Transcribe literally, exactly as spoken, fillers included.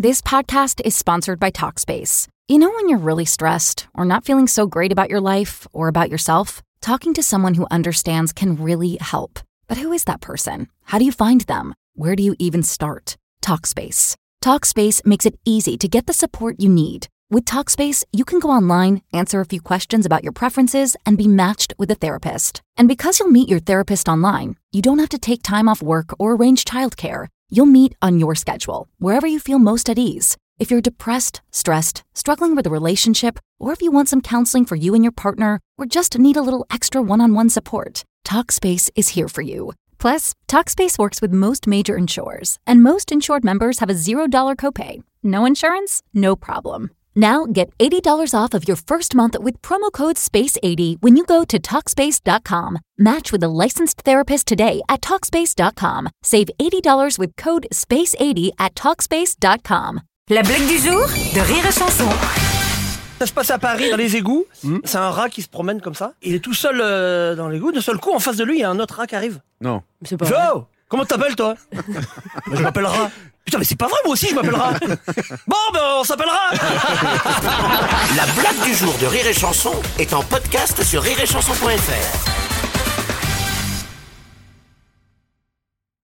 This podcast is sponsored by Talkspace. You know when you're really stressed or not feeling so great about your life or about yourself? Talking to someone who understands can really help. But who is that person? How do you find them? Where do you even start? Talkspace. Talkspace makes it easy to get the support you need. With Talkspace, you can go online, answer a few questions about your preferences, and be matched with a therapist. And because you'll meet your therapist online, you don't have to take time off work or arrange childcare. You'll meet on your schedule, wherever you feel most at ease. If you're depressed, stressed, struggling with a relationship, or if you want some counseling for you and your partner, or just need a little extra one-on-one support, Talkspace is here for you. Plus, Talkspace works with most major insurers, and most insured members have a zero dollars copay. No insurance? No problem. Now get eighty dollars off of your first month with promo code space eighty when you go to Talkspace dot com. Match with a licensed therapist today at Talkspace dot com. Save eighty dollars with code space eighty at Talkspace dot com. La blague du jour de Rire et Chanson. Ça se passe à Paris, dans les égouts. Mmh. C'est un rat qui se promène comme ça. Il est tout seul euh, dans l'égout. D'un seul coup, en face de lui, il y a un autre rat qui arrive. Non. C'est pas vrai. Oh, comment t'appelles, toi? Je m'appelle Rat. Putain, mais c'est pas vrai, moi aussi, je m'appelle Rat. Bon, ben, on s'appellera. La blague du jour de Rire et Chanson est en podcast sur rire et chanson point f r.